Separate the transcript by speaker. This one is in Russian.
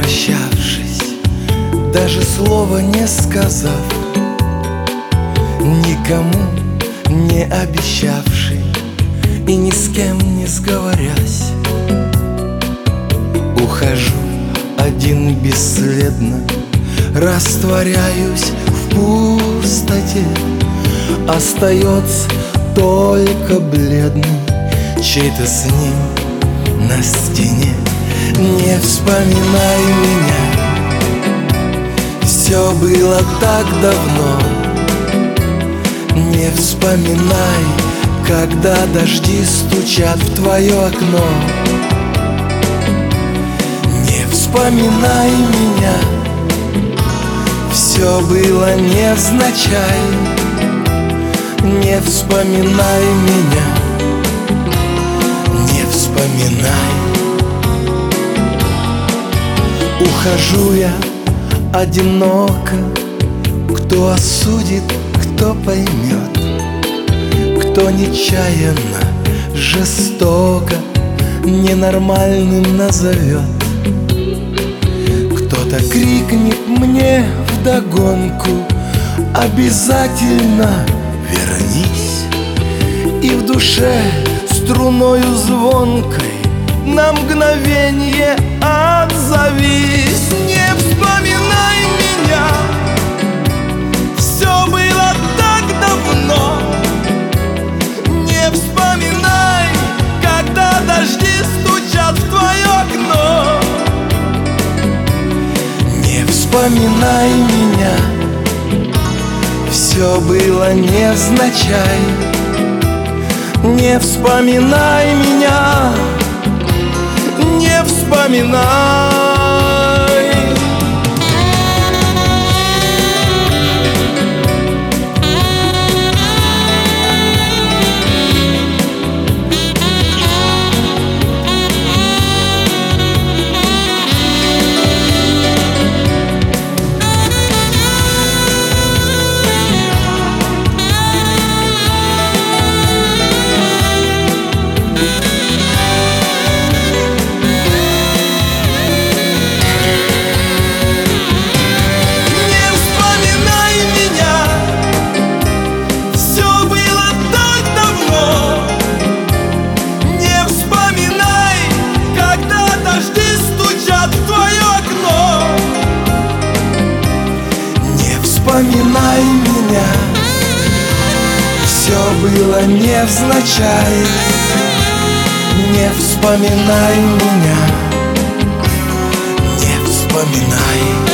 Speaker 1: попрощавшись, даже слова не сказав, никому не обещавший и ни с кем не сговорясь, ухожу один бесследно, растворяюсь в пустоте. Остается только бледный чей-то снимок на стене. Не вспоминай меня, все было так давно. Не вспоминай, когда дожди стучат в твое окно. Не вспоминай меня, все было невзначай. Не вспоминай меня, не вспоминай. Ухожу я одиноко, кто осудит, кто поймет, кто нечаянно, жестоко ненормальным назовет. Кто-то крикнет мне вдогонку: обязательно вернись. И в душе струною звонкой на мгновенье отзовись. Не вспоминай меня, все было так давно. Не вспоминай, когда дожди стучат в твое окно. Не вспоминай меня, все было невзначай. Не вспоминай меня, не вспоминай. Вспоминай меня, все было невзначай. Не вспоминай меня, не вспоминай.